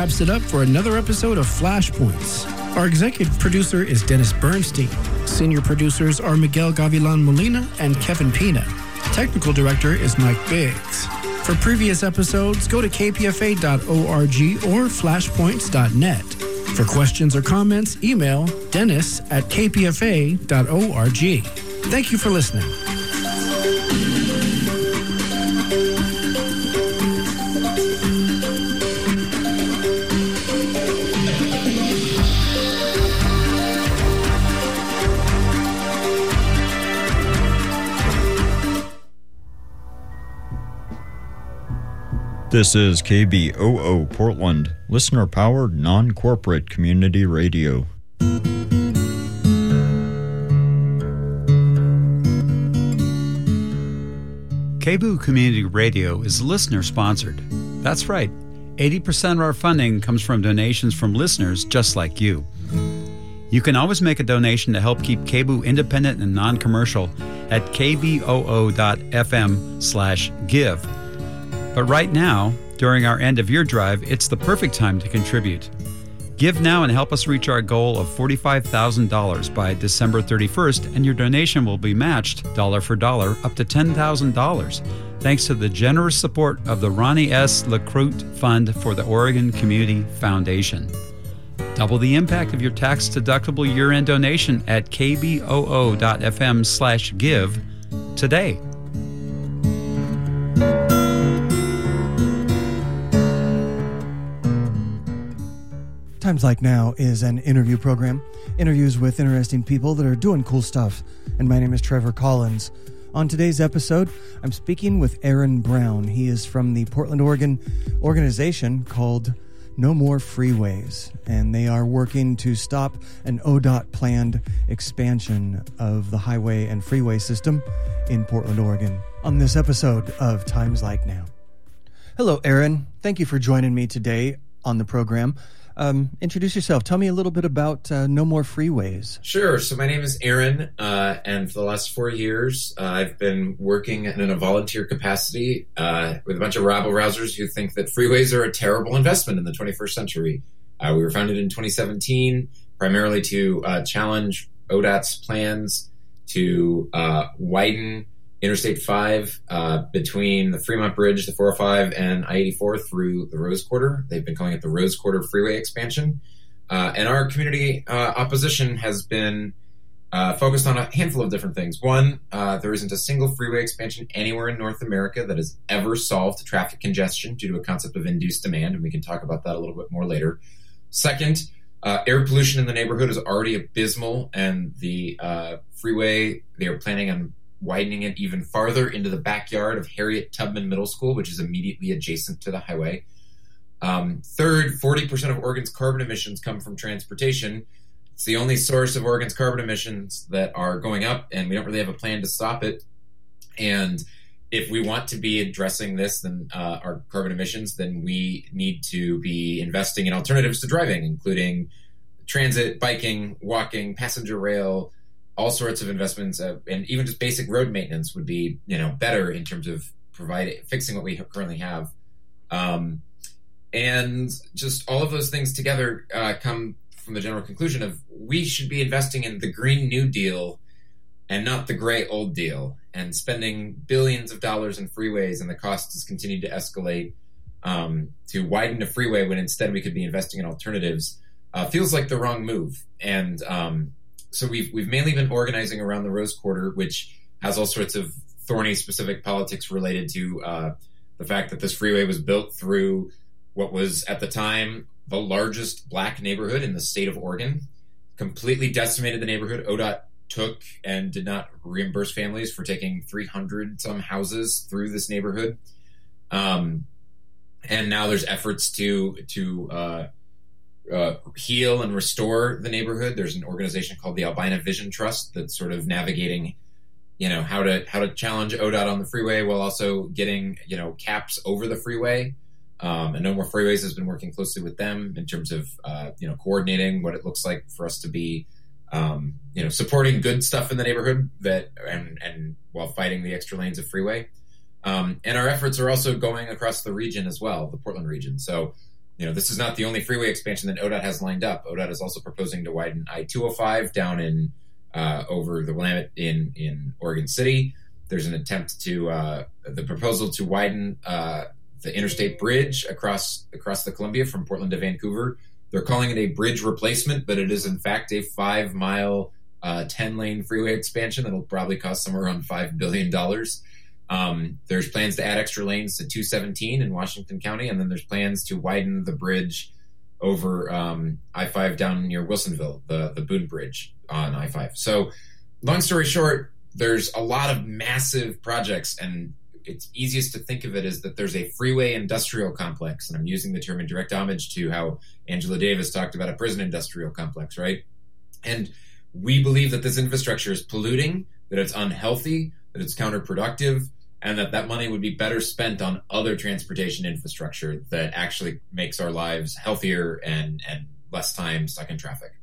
wraps it up for another episode of Flashpoints. Our executive producer is Dennis Bernstein. Senior producers are Miguel Gavilan Molina and Kevin Pina. Technical director is Mike Biggs. For previous episodes, go to kpfa.org or flashpoints.net. For questions or comments, email dennis@kpfa.org. Thank you for listening. This is KBOO Portland, listener-powered, non-corporate community radio. KBOO Community Radio is listener-sponsored. That's right, 80% of our funding comes from donations from listeners just like you. You can always make a donation to help keep KBOO independent and non-commercial at kboo.fm/give. But right now, during our end-of-year drive, it's the perfect time to contribute. Give now and help us reach our goal of $45,000 by December 31st, and your donation will be matched dollar for dollar up to $10,000, thanks to the generous support of the Ronnie S. LeCroute Fund for the Oregon Community Foundation. Double the impact of your tax-deductible year-end donation at kboo.fm/give today. Times Like Now is an interview program, interviews with interesting people that are doing cool stuff, and my name is Trevor Collins. On today's episode, I'm speaking with Aaron Brown. He is from the Portland, Oregon organization called No More Freeways, and they are working to stop an ODOT planned expansion of the highway and freeway system in Portland, Oregon, on this episode of Times Like Now. Hello, Aaron. Thank you for joining me today on the program. Introduce yourself. Tell me a little bit about No More Freeways. Sure. So my name is Aaron, and for the last 4 years, I've been working in a volunteer capacity with a bunch of rabble-rousers who think that freeways are a terrible investment in the 21st century. We were founded in 2017 primarily to challenge ODOT's plans to widen Interstate 5 between the Fremont Bridge, the 405, and I-84 through the Rose Quarter. They've been calling it the Rose Quarter Freeway Expansion. And our community opposition has been focused on a handful of different things. One, there isn't a single freeway expansion anywhere in North America that has ever solved traffic congestion due to a concept of induced demand, and we can talk about that a little bit more later. Second, air pollution in the neighborhood is already abysmal, and the freeway, they are planning on widening it even farther into the backyard of Harriet Tubman Middle School, which is immediately adjacent to the highway. Third, 40% of Oregon's carbon emissions come from transportation. It's the only source of Oregon's carbon emissions that are going up, and we don't really have a plan to stop it. And if we want to be addressing this, then our carbon emissions, then we need to be investing in alternatives to driving, including transit, biking, walking, passenger rail, all sorts of investments, and even just basic road maintenance would be, better in terms of fixing what we currently have. And just all of those things together come from the general conclusion of we should be investing in the Green New Deal and not the gray old deal, and spending billions of dollars in freeways, and the cost has continued to escalate to widen a freeway when instead we could be investing in alternatives feels like the wrong move. And so we've mainly been organizing around the Rose Quarter, which has all sorts of thorny specific politics related to the fact that this freeway was built through what was at the time the largest black neighborhood in the state of Oregon, completely decimated the neighborhood. ODOT took and did not reimburse families for taking 300 some houses through this neighborhood. And now there's efforts to heal and restore the neighborhood. There's an organization called the Albina Vision Trust that's sort of navigating, how to challenge ODOT on the freeway while also getting, caps over the freeway. And No More Freeways has been working closely with them in terms of, coordinating what it looks like for us to be, supporting good stuff in the neighborhood and while fighting the extra lanes of freeway. And our efforts are also going across the region as well, the Portland region. So, This is not the only freeway expansion that ODOT has lined up. ODOT is also proposing to widen I-205 down in over the Willamette in Oregon City. There's an attempt to the proposal to widen the interstate bridge across the Columbia from Portland to Vancouver. They're calling it a bridge replacement, but it is in fact a 5-mile, 10-lane freeway expansion that'll probably cost somewhere around $5 billion. There's plans to add extra lanes to 217 in Washington County, and then there's plans to widen the bridge over I-5 down near Wilsonville, the Boone Bridge on I-5. So long story short, there's a lot of massive projects, and it's easiest to think of it as that there's a freeway industrial complex, and I'm using the term in direct homage to how Angela Davis talked about a prison industrial complex, right? And we believe that this infrastructure is polluting, that it's unhealthy, that it's counterproductive, and that money would be better spent on other transportation infrastructure that actually makes our lives healthier and less time stuck in traffic.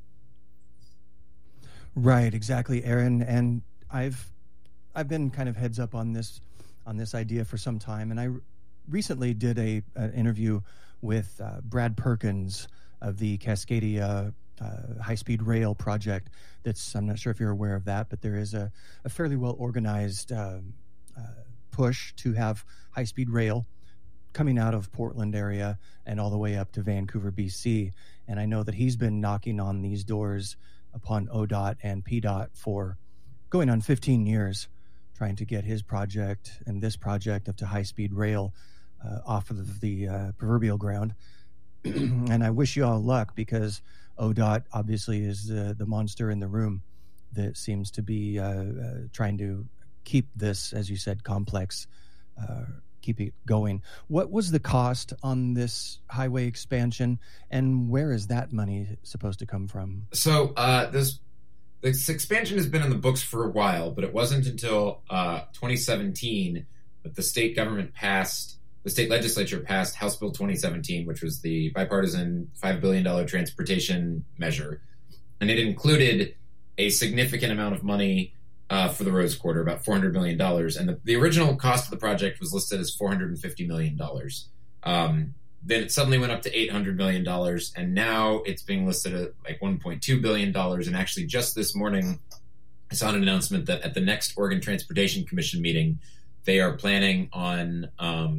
Right, exactly, Aaron. And I've been kind of heads up on this idea for some time, and I recently did an interview with Brad Perkins of the Cascadia high-speed rail project. I'm not sure if you're aware of that, but there is a fairly well organized push to have high-speed rail coming out of Portland area and all the way up to Vancouver, BC. And I know that he's been knocking on these doors upon ODOT and PDOT for going on 15 years, trying to get his project and this project up to high-speed rail off of the proverbial ground. And I wish you all luck, because ODOT obviously is the monster in the room that seems to be trying to keep this, as you said, complex, keep it going. What was the cost on this highway expansion, and where is that money supposed to come from? So this expansion has been in the books for a while, but it wasn't until 2017 that the state legislature passed House Bill 2017, which was the bipartisan $5 billion transportation measure. And it included a significant amount of money for the Rose Quarter, about $400 million. And the original cost of the project was listed as $450 million. Then it suddenly went up to $800 million, and now it's being listed at like $1.2 billion. And actually just this morning, I saw an announcement that at the next Oregon Transportation Commission meeting, they are planning on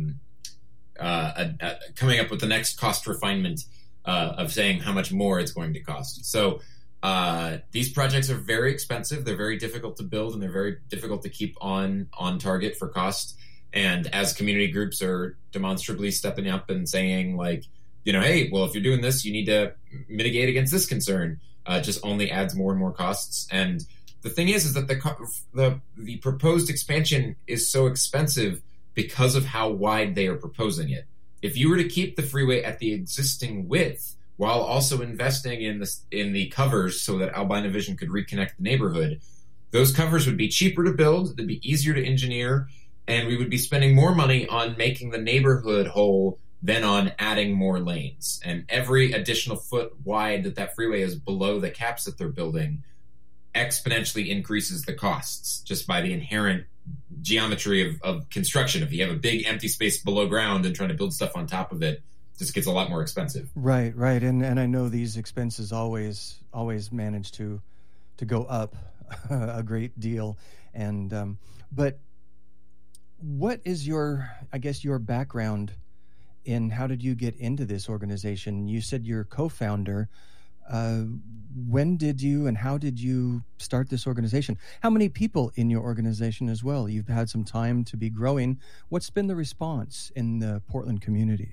coming up with the next cost refinement of saying how much more it's going to cost. So these projects are very expensive. They're very difficult to build, and they're very difficult to keep on target for cost. And as community groups are demonstrably stepping up and saying, like, hey, well, if you're doing this, you need to mitigate against this concern, just only adds more and more costs. And the thing is that the proposed expansion is so expensive because of how wide they are proposing it. If you were to keep the freeway at the existing width while also investing in the covers so that Albina Vision could reconnect the neighborhood, those covers would be cheaper to build, they'd be easier to engineer, and we would be spending more money on making the neighborhood whole than on adding more lanes. And every additional foot wide that freeway is below the caps that they're building exponentially increases the costs just by the inherent geometry of construction. If you have a big empty space below ground and trying to build stuff on top of it, just gets a lot more expensive. Right. And I know these expenses always manage to go up a great deal. And but what is your background in how did you get into this organization? You said you're co-founder. When did you and how did you start this organization? How many people in your organization as well? You've had some time to be growing. What's been the response in the Portland community?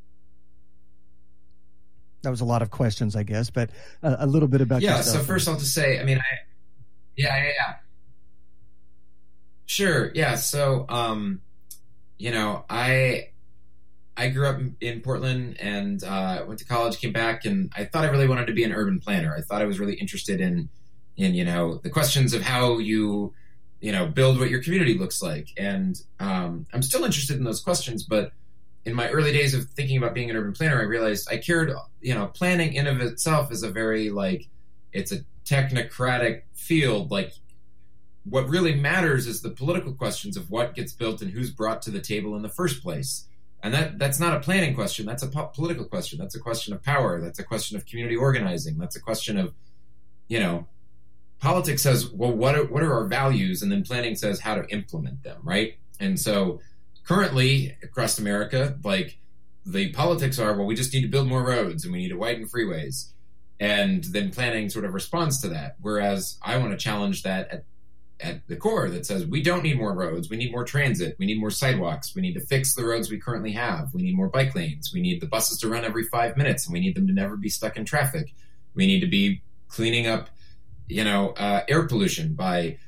That was a lot of questions, I guess, but a little bit about yourself. So first I'll just say, Sure. Yeah. So, I grew up in Portland and went to college, came back, and I thought I really wanted to be an urban planner. I thought I was really interested in the questions of how you build what your community looks like. And I'm still interested in those questions, but in my early days of thinking about being an urban planner, I realized I cared, planning in of itself is a very, it's a technocratic field. What really matters is the political questions of what gets built and who's brought to the table in the first place. And that's not a planning question. That's a political question. That's a question of power. That's a question of community organizing. That's a question of, politics says, well, what are our values? And then planning says how to implement them, right? And so currently across America, like the politics are, well, we just need to build more roads and we need to widen freeways. And then planning sort of responds to that. Whereas I want to challenge that at the core that says we don't need more roads. We need more transit. We need more sidewalks. We need to fix the roads we currently have. We need more bike lanes. We need the buses to run every 5 minutes, and we need them to never be stuck in traffic. We need to be cleaning up, air pollution by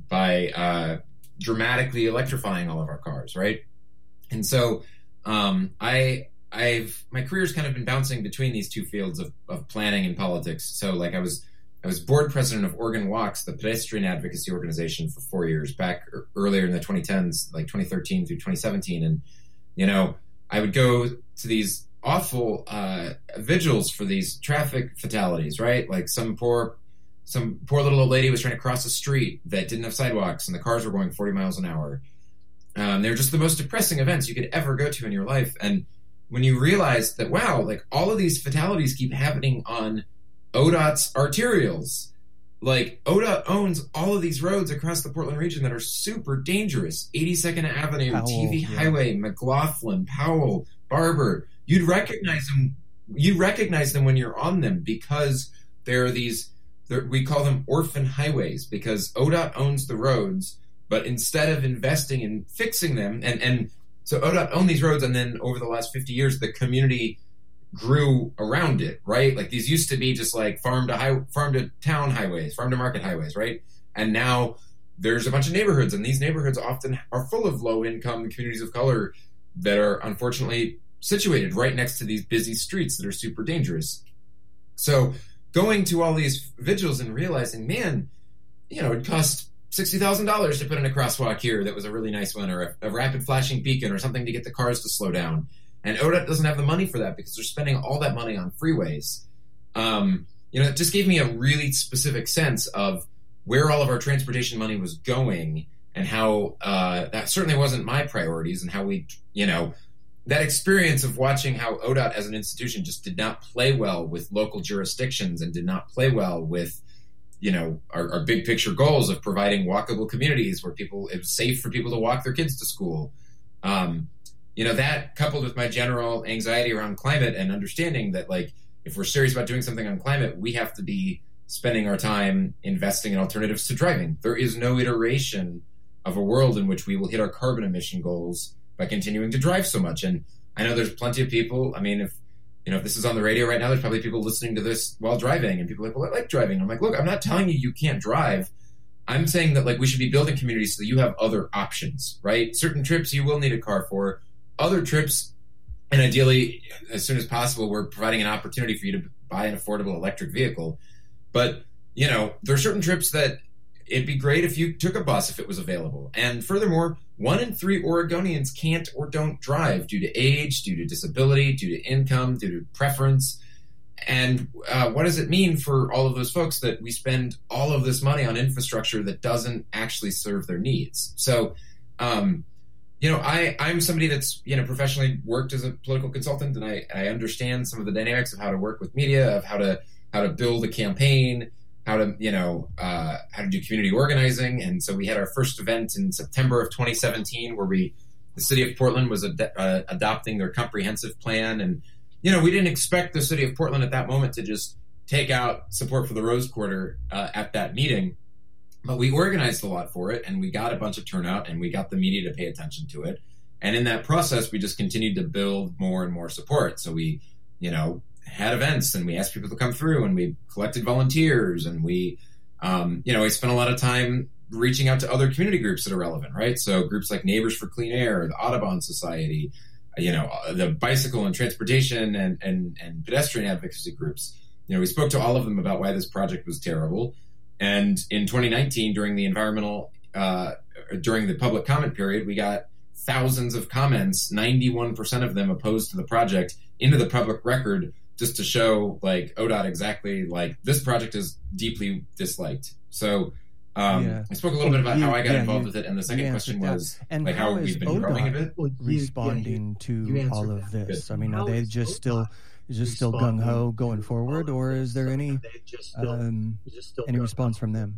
dramatically electrifying all of our cars, right? And so my career's kind of been bouncing between these two fields of planning and politics. So like I was board president of Oregon Walks, the pedestrian advocacy organization, for 4 years back earlier in the 2010s, like 2013 through 2017. And, I would go to these awful vigils for these traffic fatalities, right? Like some poor little old lady was trying to cross a street that didn't have sidewalks and the cars were going 40 miles an hour. They're just the most depressing events you could ever go to in your life. And when you realize that, wow, like all of these fatalities keep happening on ODOT's arterials. Like ODOT owns all of these roads across the Portland region that are super dangerous. 82nd Avenue, Powell, TV Highway, McLaughlin, Powell, Barber. You'd recognize them when you're on them because there are we call them orphan highways because ODOT owns the roads, but instead of investing in fixing them, and so ODOT owned these roads, and then over the last 50 years, the community grew around it, right? Like these used to be just like farm to town highways, farm to market highways, right? And now there's a bunch of neighborhoods, and these neighborhoods often are full of low income communities of color that are unfortunately situated right next to these busy streets that are super dangerous. So going to all these vigils and realizing, man, it cost $60,000 to put in a crosswalk here that was a really nice one, or a rapid flashing beacon or something to get the cars to slow down. And ODOT doesn't have the money for that because they're spending all that money on freeways. It just gave me a really specific sense of where all of our transportation money was going and how that certainly wasn't my priorities, and how we, that experience of watching how ODOT as an institution just did not play well with local jurisdictions and did not play well with, our big picture goals of providing walkable communities where it was safe for people to walk their kids to school. That coupled with my general anxiety around climate and understanding that, like, if we're serious about doing something on climate, we have to be spending our time investing in alternatives to driving. There is no iteration of a world in which we will hit our carbon emission goals by continuing to drive so much. And I know there's plenty of people. I mean, if this is on the radio right now, there's probably people listening to this while driving, and people are like, well, I like driving. I'm like, look, I'm not telling you can't drive. I'm saying that, like, we should be building communities so that you have other options, right? Certain trips you will need a car for. Other trips, and ideally, as soon as possible, we're providing an opportunity for you to buy an affordable electric vehicle. But, there are certain trips that it'd be great if you took a bus if it was available. And furthermore, 1 in 3 Oregonians can't or don't drive due to age, due to disability, due to income, due to preference. And what does it mean for all of those folks that we spend all of this money on infrastructure that doesn't actually serve their needs? So, I'm somebody that's, professionally worked as a political consultant, and I understand some of the dynamics of how to work with media, of how to build a campaign, how to do community organizing. And so we had our first event in September of 2017 where the city of Portland was adopting their comprehensive plan. And, we didn't expect the city of Portland at that moment to just take out support for the Rose Quarter at that meeting. But we organized a lot for it, and we got a bunch of turnout, and we got the media to pay attention to it. And in that process, we just continued to build more and more support. So we, had events, and we asked people to come through, and we collected volunteers, and we spent a lot of time reaching out to other community groups that are relevant, right? So groups like Neighbors for Clean Air, the Audubon Society, the bicycle and transportation and pedestrian advocacy groups. We spoke to all of them about why this project was terrible. And in 2019, during the during the public comment period, we got thousands of comments, 91% of them opposed to the project, into the public record, just to show, like, ODOT exactly, like, this project is deeply disliked. So, I spoke a little bit about how I got involved with it, and the second question was and like how we've been growing a bit. Responding to all of this. I mean, are they just still gung ho going forward, or is there any response from them?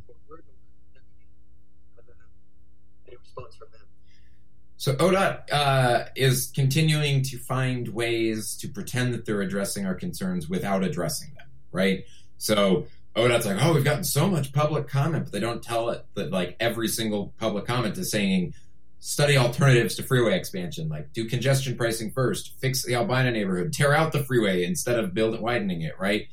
So ODOT is continuing to find ways to pretend that they're addressing our concerns without addressing them, right? So ODOT's like, oh, we've gotten so much public comment, but they don't tell it that like every single public comment is saying, study alternatives to freeway expansion, like do congestion pricing first, fix the Albina neighborhood, tear out the freeway instead of widening it, right?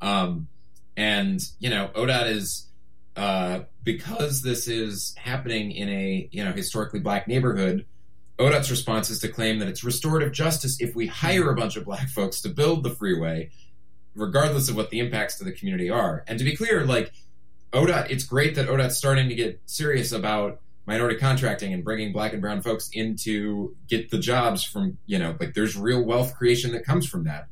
And, you know, ODOT is, because this is happening in a, you know, historically black neighborhood, ODOT's response is to claim that it's restorative justice if we hire a bunch of black folks to build the freeway, regardless of what the impacts to the community are. And to be clear, like ODOT, it's great that ODOT's starting to get serious about minority contracting and bringing black and brown folks in to get the jobs from, you know, like there's real wealth creation that comes from that.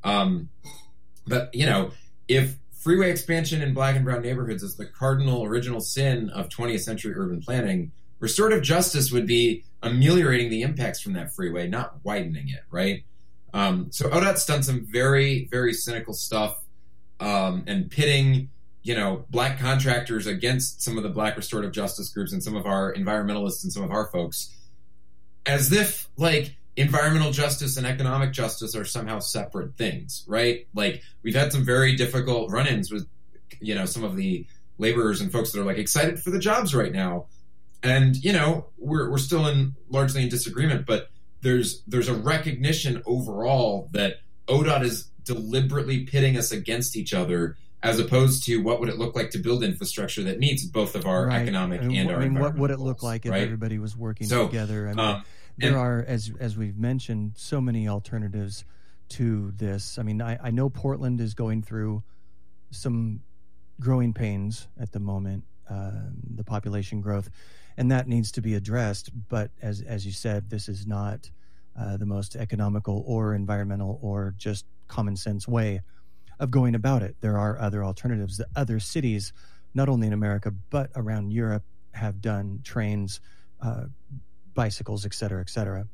But, you know, if freeway expansion in black and brown neighborhoods is the cardinal original sin of 20th century urban planning, restorative justice would be ameliorating the impacts from that freeway, not widening it, right? So ODOT's done some very, very cynical stuff, and pitting, you know, black contractors against some of the black restorative justice groups and some of our environmentalists and some of our folks, as if like environmental justice and economic justice are somehow separate things, right? Like we've had some very difficult run-ins with, you know, some of the laborers and folks that are like excited for the jobs right now. And, you know, we're still largely in disagreement, but there's a recognition overall that ODOT is deliberately pitting us against each other, as opposed to what would it look like to build infrastructure that meets both of our economic and our environmental what would it look goals, like if right? everybody was working together? I mean, there are, as we've mentioned, so many alternatives to this. I mean, I know Portland is going through some growing pains at the moment, the population growth, and that needs to be addressed. But as you said, this is not the most economical or environmental or just common sense way of going about it. There are other alternatives that other cities, not only in America, but around Europe, have done: trains, bicycles, et cetera, et cetera.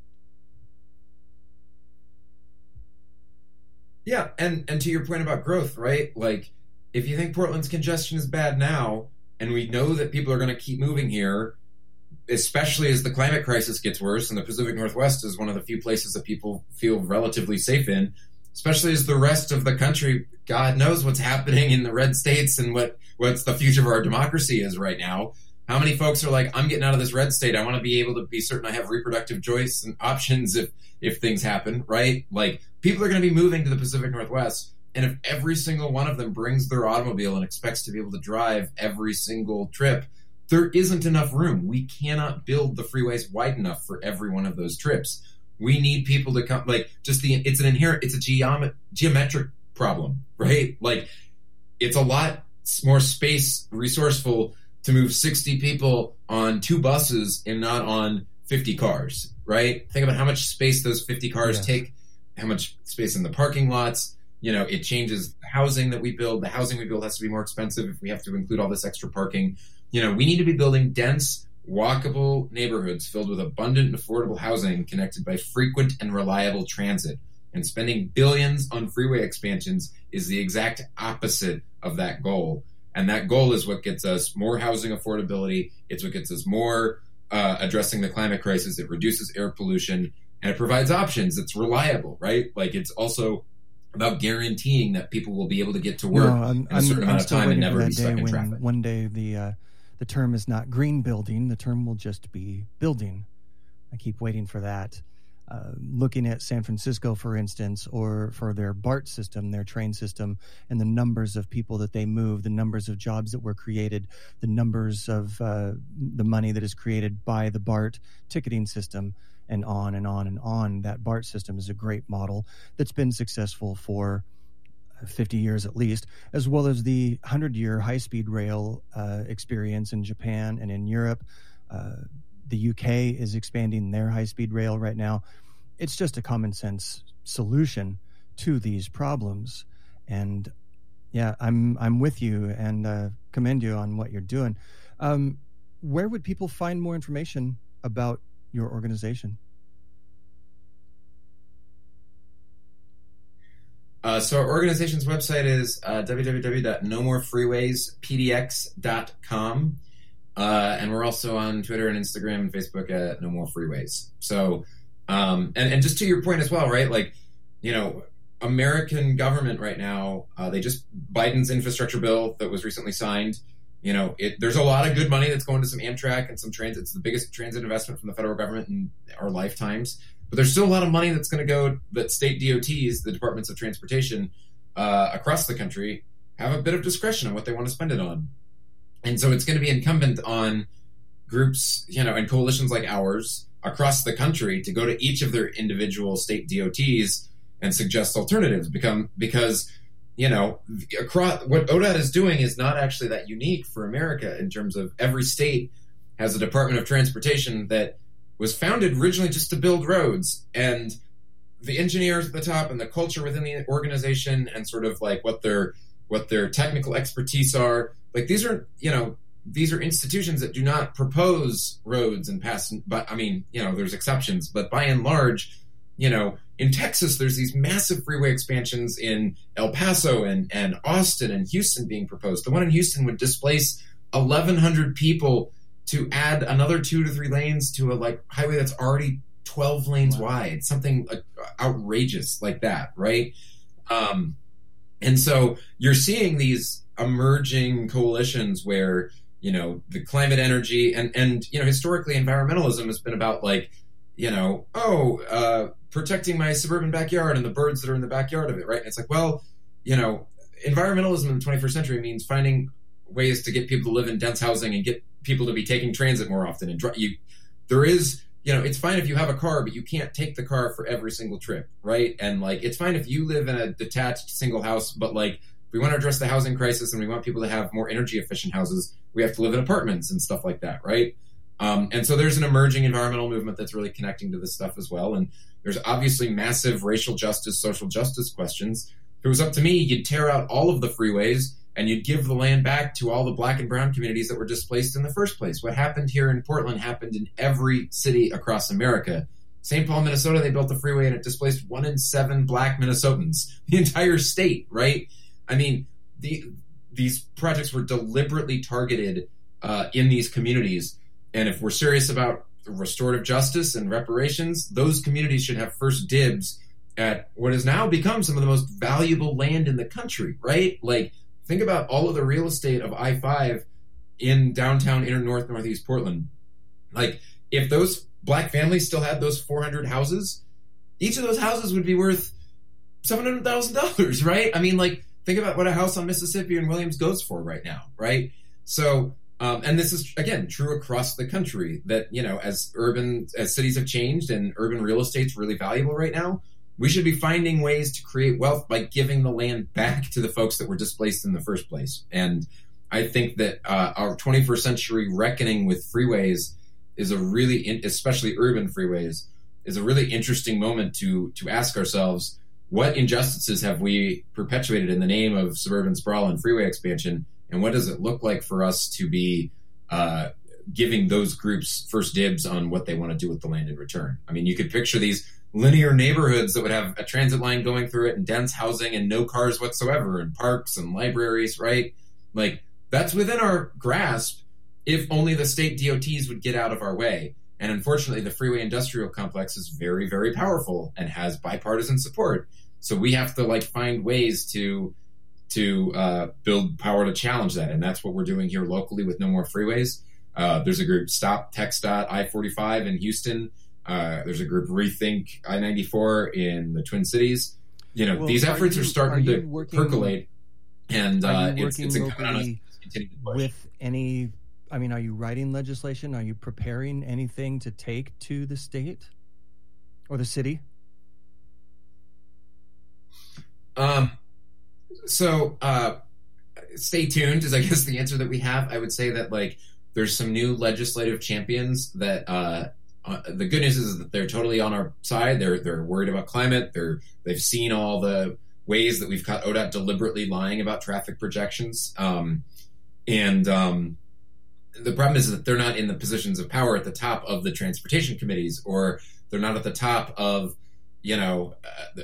Yeah, and to your point about growth, right? Like, if you think Portland's congestion is bad now, and we know that people are going to keep moving here, especially as the climate crisis gets worse, and the Pacific Northwest is one of the few places that people feel relatively safe in, especially as the rest of the country, God knows what's happening in the red states and what's the future of our democracy is right now. How many folks are like, I'm getting out of this red state. I want to be able to be certain I have reproductive choice and options if things happen, right? Like, people are going to be moving to the Pacific Northwest, and if every single one of them brings their automobile and expects to be able to drive every single trip, there isn't enough room. We cannot build the freeways wide enough for every one of those trips. We need people to come, like, it's a geometric problem, right? Like, it's a lot more space resourceful to move 60 people on 2 buses and not on 50 cars, right? Think about how much space those 50 cars take, how much space in the parking lots. You know, it changes the housing that we build. The housing we build has to be more expensive if we have to include all this extra parking. You know, we need to be building dense, walkable neighborhoods filled with abundant and affordable housing connected by frequent and reliable transit. And spending billions on freeway expansions is the exact opposite of that goal. And that goal is what gets us more housing affordability. It's what gets us more addressing the climate crisis. It reduces air pollution, and it provides options. It's reliable, right? Like, it's also about guaranteeing that people will be able to get to work in a certain amount of time and never be stuck in traffic. One day the term is not green building. The term will just be building. I keep waiting for that. Looking at San Francisco, for instance, or for their BART system, their train system, and the numbers of people that they move, the numbers of jobs that were created, the numbers of the money that is created by the BART ticketing system, and on and on and on. That BART system is a great model that's been successful for 50 years at least, as well as the 100-year high-speed rail experience in Japan and in Europe. The UK is expanding their high-speed rail right now. It's just a common sense solution to these problems. And yeah, I'm with you and commend you on what you're doing. Where would people find more information about your organization? So our organization's website is www.nomorefreewayspdx.com. And we're also on Twitter and Instagram and Facebook at No More Freeways. So, and just to your point as well, right? Like, American government right now, Biden's infrastructure bill that was recently signed, there's a lot of good money that's going to some Amtrak and some transit. It's the biggest transit investment from the federal government in our lifetimes. But there's still a lot of money that's going to go that state DOTs, the Departments of Transportation, across the country, have a bit of discretion on what they want to spend it on. And so it's going to be incumbent on groups, and coalitions like ours across the country to go to each of their individual state DOTs and suggest alternatives because across what ODOT is doing is not actually that unique for America in terms of every state has a Department of Transportation that was founded originally just to build roads, and the engineers at the top and the culture within the organization and sort of like what their technical expertise are, like these are institutions that do not propose roads and pass, but there's exceptions, but by and large, in Texas, there's these massive freeway expansions in El Paso and Austin and Houston being proposed. The one in Houston would displace 1,100 people to add another 2 to 3 lanes to a highway that's already 12 lanes wide, something outrageous like that, right? And so you're seeing these emerging coalitions where, the climate energy and historically environmentalism has been about protecting my suburban backyard and the birds that are in the backyard of it, right? And it's like, well, environmentalism in the 21st century means finding ways to get people to live in dense housing and get people to be taking transit more often. And it's fine if you have a car, but you can't take the car for every single trip, right? And it's fine if you live in a detached single house, but if we want to address the housing crisis and we want people to have more energy efficient houses, we have to live in apartments and stuff like that, right? And so there's an emerging environmental movement that's really connecting to this stuff as well. And there's obviously massive racial justice, social justice questions. If it was up to me, you'd tear out all of the freeways and you'd give the land back to all the black and brown communities that were displaced in the first place. What happened here in Portland happened in every city across America. St. Paul, Minnesota, they built a freeway and it displaced 1 in 7 black Minnesotans, the entire state, right? I mean, these projects were deliberately targeted in these communities. And if we're serious about restorative justice and reparations, those communities should have first dibs at what has now become some of the most valuable land in the country, right? Think about all of the real estate of I-5 in downtown inner northeast Portland. If those black families still had those 400 houses, each of those houses would be worth $700,000, right? Think about what a house on Mississippi and Williams goes for right now, right? So, and this is, again, true across the country that, as cities have changed and urban real estate's really valuable right now, we should be finding ways to create wealth by giving the land back to the folks that were displaced in the first place. And I think that our 21st century reckoning with freeways is especially urban freeways, is a really interesting moment to ask ourselves, what injustices have we perpetuated in the name of suburban sprawl and freeway expansion? And what does it look like for us to be giving those groups first dibs on what they want to do with the land in return? You could picture these linear neighborhoods that would have a transit line going through it and dense housing and no cars whatsoever and parks and libraries, right? That's within our grasp if only the state DOTs would get out of our way. And unfortunately, the freeway industrial complex is very, very powerful and has bipartisan support. So we have to find ways to build power to challenge that. And that's what we're doing here locally with No More Freeways. There's a group, Stop TxDOT I-45 in Houston. There's a group, Rethink I-94 in the Twin Cities. These efforts are starting to percolate. And it's incumbent on us to continue to push. With any, are you writing legislation? Are you preparing anything to take to the state or the city? So stay tuned is, I guess, the answer that we have. I would say that there's some new legislative champions that the good news is that they're totally on our side. They're worried about climate. They've seen all the ways that we've caught ODOT deliberately lying about traffic projections. the problem is that they're not in the positions of power at the top of the transportation committees, or they're not at the top of, they don't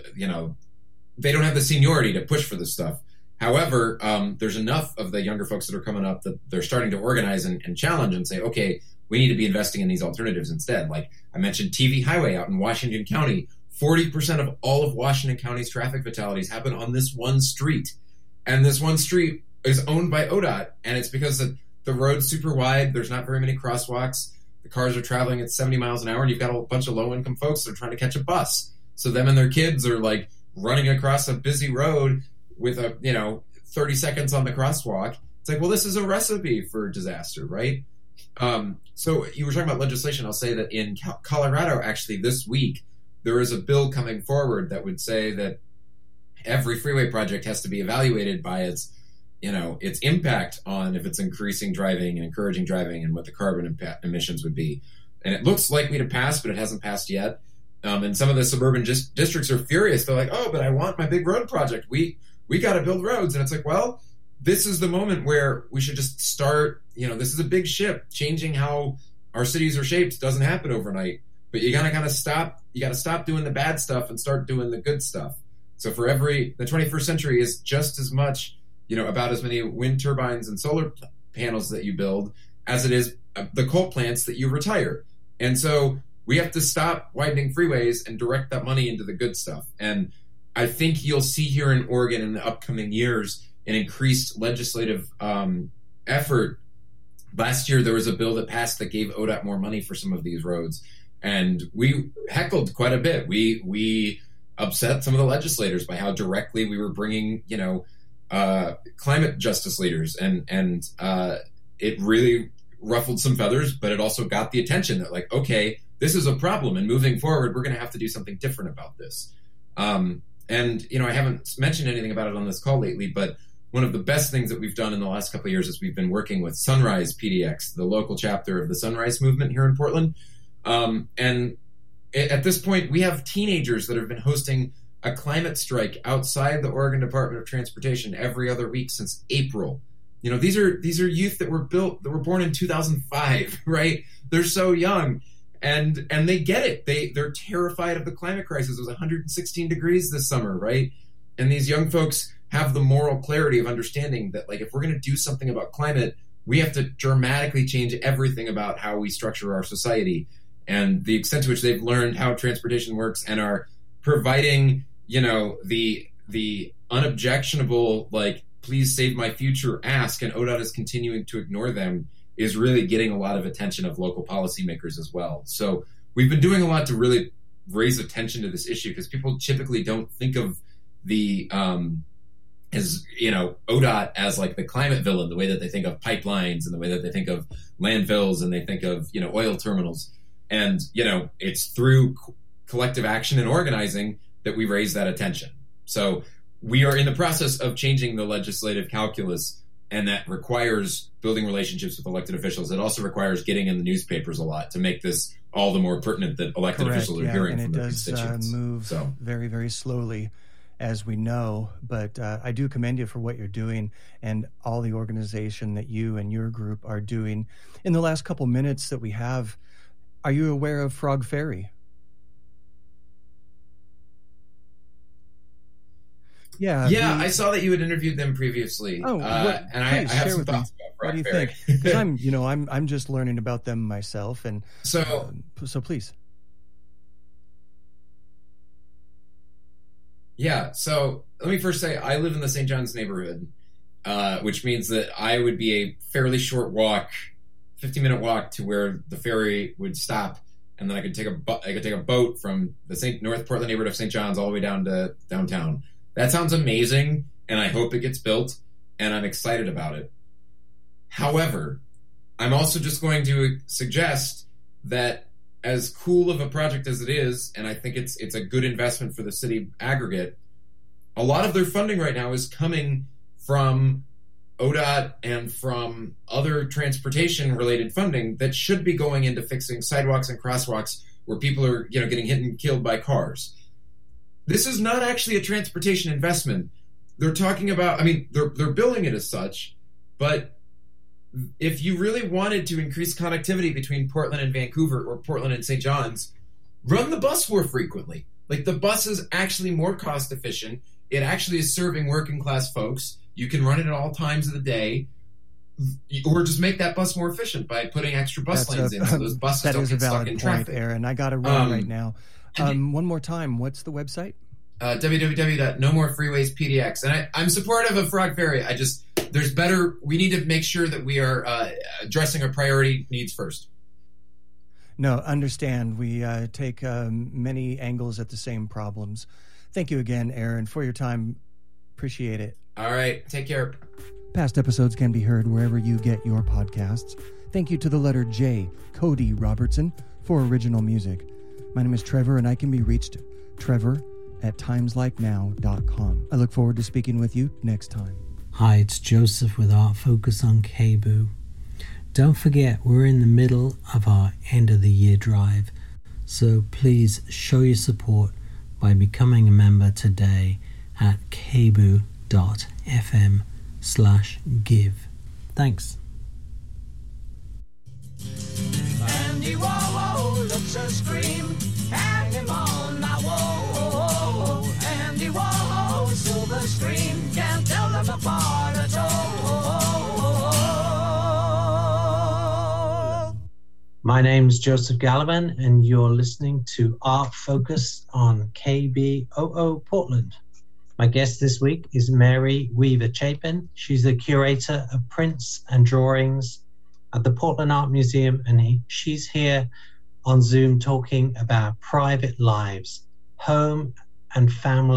have the seniority to push for this stuff. However, there's enough of the younger folks that are coming up that they're starting to organize and challenge and say, okay, we need to be investing in these alternatives instead. Like I mentioned, TV Highway out in Washington County, 40% of all of Washington County's traffic fatalities happen on this one street. And this one street is owned by ODOT. And it's because the road's super wide. There's not very many crosswalks. The cars are traveling at 70 miles an hour. And you've got a bunch of low-income folks that are trying to catch a bus. So them and their kids are like running across a busy road with 30 seconds on the crosswalk. It's like, well, this is a recipe for disaster, right? So you were talking about legislation. I'll say that in Colorado, actually, this week, there is a bill coming forward that would say that every freeway project has to be evaluated by its impact on if it's increasing driving and encouraging driving and what the carbon emissions would be. And it looks likely to pass, but it hasn't passed yet. And some of the suburban districts are furious. They're like, oh, but I want my big road project. We got to build roads. And it's like, well, this is the moment where we should just start, this is a big ship. Changing how our cities are shaped doesn't happen overnight. But you got to stop doing the bad stuff and start doing the good stuff. So the 21st century is just as much, about as many wind turbines and solar panels that you build as it is the coal plants that you retire. And so we have to stop widening freeways and direct that money into the good stuff. And I think you'll see here in Oregon in the upcoming years an increased legislative effort. Last year, there was a bill that passed that gave ODOT more money for some of these roads. And we heckled quite a bit. We upset some of the legislators by how directly we were bringing, climate justice leaders. And it really ruffled some feathers, but it also got the attention that, like, okay, this is a problem. And moving forward, we're going to have to do something different about this. And, I haven't mentioned anything about it on this call lately, but one of the best things that we've done in the last couple of years is we've been working with Sunrise PDX, the local chapter of the Sunrise Movement here in Portland. And at this point, we have teenagers that have been hosting a climate strike outside the Oregon Department of Transportation every other week since April. These are youth that were born in 2005, right? They're so young, and they get it. They're terrified of the climate crisis. It was 116 degrees this summer, right? And these young folks have the moral clarity of understanding that, like, if we're going to do something about climate, we have to dramatically change everything about how we structure our society. And the extent to which they've learned how transportation works and are providing, the unobjectionable, like, please save my future ask, and ODOT is continuing to ignore them, is really getting a lot of attention of local policymakers as well. So we've been doing a lot to really raise attention to this issue, because people typically don't think of the ODOT as like the climate villain, the way that they think of pipelines and the way that they think of landfills and they think of oil terminals. And it's through collective action and organizing that we raise that attention. So we are in the process of changing the legislative calculus, and that requires building relationships with elected officials. It also requires getting in the newspapers a lot to make this all the more pertinent that elected officials are hearing from their constituents. And it does move very, very slowly, as we know. But I do commend you for what you're doing and all the organization that you and your group are doing. In the last couple minutes that we have, are you aware of Frog Ferry? Yeah, I saw that you had interviewed them previously. Oh, and I have some thoughts about Frog Ferry. What do you Ferry. think? Because I'm just learning about them myself, and so please. Yeah, so let me first say I live in the St. John's neighborhood, which means that I would be a fairly short walk, 15-minute walk to where the ferry would stop, and then I could take a boat from the North Portland neighborhood of St. John's all the way down to downtown. That sounds amazing, and I hope it gets built, and I'm excited about it. However, I'm also just going to suggest that, as cool of a project as it is, and I think it's a good investment for the city aggregate, a lot of their funding right now is coming from ODOT and from other transportation-related funding that should be going into fixing sidewalks and crosswalks where people are getting hit and killed by cars. This is not actually a transportation investment. They're talking about, they're billing it as such, but if you really wanted to increase connectivity between Portland and Vancouver or Portland and St. John's, run the bus more frequently. Like, the bus is actually more cost efficient. It actually is serving working class folks. You can run it at all times of the day, or just make that bus more efficient by putting extra bus lanes in, so those buses that don't is get a stuck valid in point, traffic. Aaron. I got to run right now. One more time, what's the website? www.nomorefreewayspdx. And I'm supportive of Frog Ferry. We need to make sure that we are addressing our priority needs first. No, understand. We take many angles at the same problems. Thank you again, Aaron, for your time. Appreciate it. All right. Take care. Past episodes can be heard wherever you get your podcasts. Thank you to the letter J, Cody Robertson, for original music. My name is Trevor, and I can be reached trevor@timeslikenow.com. I look forward to speaking with you next time. Hi, it's Joseph with Art Focus on KBOO. Don't forget, we're in the middle of our end of the year drive, so please show your support by becoming a member today at kboo.fm/give. Thanks. Andy Warhol looks a scream, hang him on my wall. Andy Warhol, silver screen, can't tell them apart at all. My name's Joseph Gallivan, and you're listening to Art Focus on KBOO Portland. My guest this week is Mary Weaver Chapin. She's the curator of prints and drawings at the Portland Art Museum, and she's here on Zoom talking about private lives, home and family